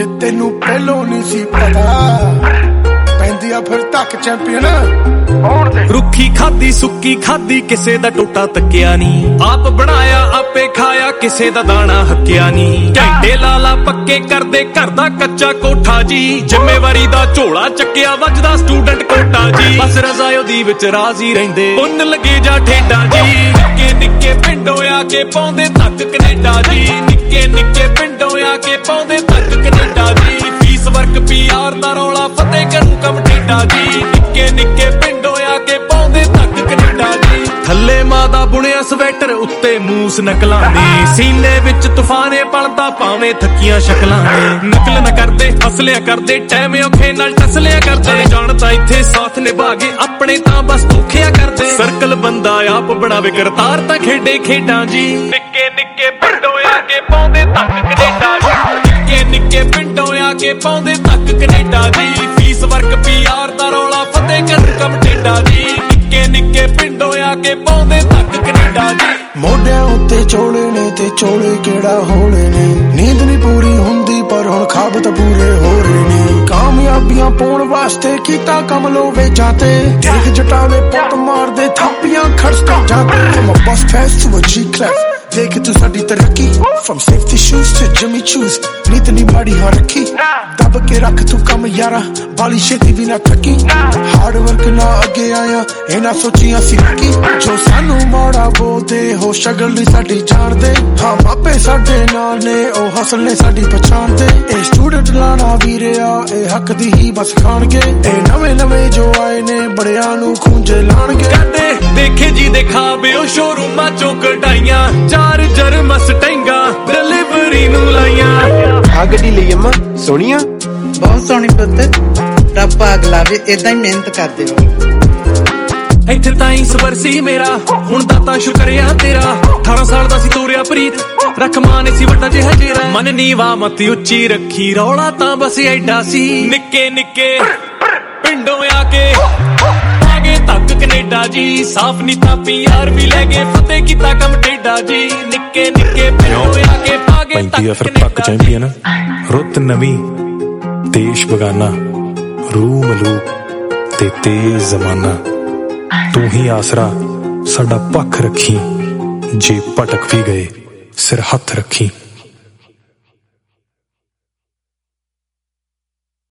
ਜੇ ਤੈਨੂੰ ਪਹਿਲੋਂ ਨਹੀਂ ਸੀ ਪਤਾ ਪੈਂਦੀ ਆ ਫਿਰ ਤੱਕ ਚੈਂਪੀਅਨ ਰੁੱਖੀ ਖਾਦੀ ਸੁੱਕੀ ਖਾਦੀ ਕਿਸੇ ਦਾ ਟੋਟਾ ਤੱਕਿਆ ਨੀ ਆਪ ਬਣਾਇਆ ਆਪੇ ਖਾਇਆ ਕਿਸੇ ਦਾ ਦਾਣਾ ਹੱਕਿਆ ਨੀ ਢੈਂਡੇ ਲਾਲਾ ਪੱਕੇ ਕਰਦੇ ਘਰ ਦਾ ਕੱਚਾ ਕੋਠਾ ਜੀ ਜ਼ਿੰਮੇਵਾਰੀ ਦਾ ਝੋਲਾ ਚੱਕਿਆ ਵੱਜਦਾ ਸਟੂਡੈਂਟ ਕੋਟਾ ਜੀ ਬਸ ਰਜ਼ਾਇਓ ਦੀ ਵਿੱਚ ਰਾਜ਼ੀ ਰਹਿੰਦੇ ਪੁੰਨ ਲੱਗੇ ਜਾ ਠੇਡਾ ਜੀ ਨਿੱਕੇ ਨਿੱਕੇ ਪਿੰਡੋਂ ਆ ਕੇ ਪਾਉਂਦੇ ਤੱਕ ਕੈਨੇਡਾ ਜੀ ਨਿੱਕੇ ਨਿੱਕੇ ਪਿੰਡੋਂ ਆ ਕੇ ਪਾਉਂਦੇ ਤੱਕ ਕੈਨੇਡਾ ਜੀ ਫੀਸ ਵਰਕ ਪੀਆਰ ਦਾ ਰੌਲਾ ਫਤਿਹ ਕਰੂ ਕੰਮ ਠੇਡਾ ਜੀ ਨਿੱਕੇ ਨਿੱਕੇ ਪਿੰਡੋਂ ਆ ਕੇ ਪਾਉਂਦੇ ਤੱਕ ਕੈਨੇਡਾ ਜੀ ਥੱਲੇ ਮਾਂ ਦਾ ਬੁਣਿਆ ਸਵੈਟਰ ਉੱਤੇ ਮੂਸ ਨਕਲਾਂ ਦੀ ਸੀਨੇ ਵਿੱਚ ਤੂਫਾਨੇ ਪਲਦਾ ਭਾਵੇਂ ਥੱਕੀਆਂ ਸ਼ਕਲਾਂ ਨੇ ਨਕਲ ਨਾ ਕਰਦੇ ਹਸਲਿਆ ਕਰਦੇ ਟਾਈਮ ਔਖੇ ਨਾਲ ਟਸਲਿਆ ਕਰਦੇ ਜਾਣਦਾ ਇੱਥੇ ਸਾਥ ਨਿਭਾ ਕੇ ਆਪਣੇ ਤਾਂ ਬਸ ਧੋਖਿਆ ਕਰਦੇ ਸਰਕਲ ਬੰਦਾ ਆਪ ਬਣਾਵੇ ਕਰਤਾਰ ਤਾਂ ਖੇਡੇ ਖੇਡਾਂ ਜੀ ਨਿੱਕੇ ਨਿੱਕੇ ਪਿੰਡੋਂ ਆ ਕੇ ਪਾਉਂਦੇ ਤੱਕ ਕੈਨੇਡਾ ਜੀ ਨਿੱਕੇ ਨਿੱਕੇ ਪਿੰਡੋਂ ਆ ਕੇ ਪਾਉਂਦੇ ਤੱਕ ਕੈਨੇਡਾ ਜੀ ਫੀਸ ਵਰਕ ਪੀਆਰ ਦਾ ਰੌਲਾ ਫਤਿਹ ਕਰੂ ਕੰਮ ਠੇਡਾ ਜੀ ਨਿੱਕੇ ਨਿੱਕੇ ਪਿੰਡੋਂ ਆ ਕੇ ਪਾਉਂਦੇ ਤੱਕ ਕੈਨੇਡਾ ਜੀ ਮੋਢਿਆਂ ਉੱਤੇ ਚੋਲੇ ਨੇ ਤੇ ਚੋਲੇ ਕਿਹੜਾ ਹੋਣੇ ਨੇ ਨੀਂਦ ਨਹੀਂ ਪੂਰੀ ਹੁੰਦੀ ਪਰ ਹੁਣ ਖਾਬ ਤਾਂ ਪੂਰੇ ਹੋ ਰਹੇ ਨੇ ਕਾਮਯਾਬੀਆਂ ਪਾਉਣ ਵਾਸਤੇ ਕੀਤਾ ਕੰਮ ਲੋਵੇ ਜਾਂਦੇ ਦੇਖ ਜਟਾਂ ਦੇ ਪੁੱਤ ਮਾਰਦੇ ਥਾਪੀਆਂ ਖੜਕਾ ਜਾਂਦੇ from a bus class to a G class ਦੇਖ ਤੂੰ ਸਾਡੀ ਤਰੱਕੀ from safety shoes to Jimmy Choo's ਨੀਤ ਨੀ ਮਾੜੀ ਹਾਂ ਰੱਖੀ ਦੱਬ ਕੇ ਰੱਖ ਤੂੰ ਕੰਮ ਯਾਰਾ ਬਾਲੀ ਛੇਤੀ ਵੀ ਨਾ ਥੱਕੀ ਹਾਰਡ ਵਰਕ ਨਾ ਅੱਗੇ ਆਇਆ ਇਹਨਾਂ ਸੋਚੀਆਂ ਸੀ ਰੱਖੀ ਜੋ ਸਾਨੂੰ ਮਾੜਾ ਬੋਲਦੇ ਹੋ ਸ਼ਗਲ ਨਹੀਂ ਸਾਡੀ ਜਾਣਦੇ ਹਾਂ ਮਾਪੇ ਸਾਡੇ ਨਾਲ ਨੇ ਉਹ ਹਸਲ ਨੇ ਸਾਡੀ ਪਛਾਣਦੇ ਇਹ ਸਟੂਡੈਂਟ ਲਾਣਾ ਵੀਰਿਆ ਇਹ ਹੱਕ ਦੀ ਹੀ ਬਸ ਖਾਣਗੇ ਇਹ ਨਵੇਂ ਨਵੇਂ ਜੋ ਆਏ ਨੇ ਬੜਿਆਂ ਨੂੰ ਖੂੰਜੇ ਲਾਣਗੇ ਕਹਿੰਦੇ ਦੇਖੇ ਜੀ ਦਿਖਾਵੇ ਉਹ ਸ਼ੋਰੂਮਾਂ ਚੋਂ ਕਢਾਈਆਂ ਚਾਰ ਜਰਮ ਸਟੈਂਗਾ ਡਿਲੀਵਰੀ ਨੂੰ ਲਾਈਆਂ ਆ ਗੱਡੀ ਲਈ ਅੰਮਾ ਸੋਹਣੀਆਂ ਬਹੁਤ ਸੋਹਣੀ ਪੁੱਤ ਰੱਬ ਭਾਗ ਲਾਵੇ ਏਦਾਂ ਹੀ ਮਿਹਨਤ ਕਰਦੇ ਰਹੋ ਇੱਥੇ ਤਾਂ ਹੀ ਸਬਰ ਸੀ ਮੇਰਾ ਹੁਣ ਦਾ ਤਾਂ ਸ਼ੁਕਰਿਆ ਤੇਰਾ 18 ਸਾਲ ਦਾ ਸੀ ਤੋਰਿਆ ਪ੍ਰੀਤ ਰੱਖ ਮਾਂ ਨੇ ਸੀ ਵੱਡਾ ਜਿਹਾ ਜੇਰਾ ਮਨ ਨੀਵਾ ਮਤ ਉੱਚੀ ਰੱਖੀ ਰੌਲਾ ਤਾਂ ਬਸ ਐਡਾ ਸੀ ਨਿੱਕੇ ਨਿੱਕੇ ਪਿੰਡੋਂ ਆ ਕੇ ਆਗੇ ਤੱਕ ਕੈਨੇਡਾ ਜੀ ਸਾਫ ਨੀ ਤਾਂ ਪੀਆਰ ਵੀ ਲੈ ਗਏ ਫਤਿਹ ਕੀਤਾ ਕੰਮ ਠੇਡਾ ਜੀ ਨਿੱਕੇ ਨਿੱਕੇ ਪਿੰਡੋਂ ਆ ਕੇ ਆਗੇ ਤੱਕ ਕੈਨੇਡਾ ਚੈਂਪੀਅਨ ਰੁੱਤ ਨਵੀਂ ਦੇਸ਼ ਬਗਾਨਾ ਰੂਹ ਮਲੂਕ ਤੇ ਤੇਜ਼ ਜ਼ਮਾਨਾ ਤੂੰ ਹੀ ਆਸਰਾ ਸਾਡਾ ਪੱਖ ਰੱਖੀ ਜੇ ਭਟਕ ਵੀ ਗਏ ਸਿਰ ਹੱਥ ਰੱਖੀ।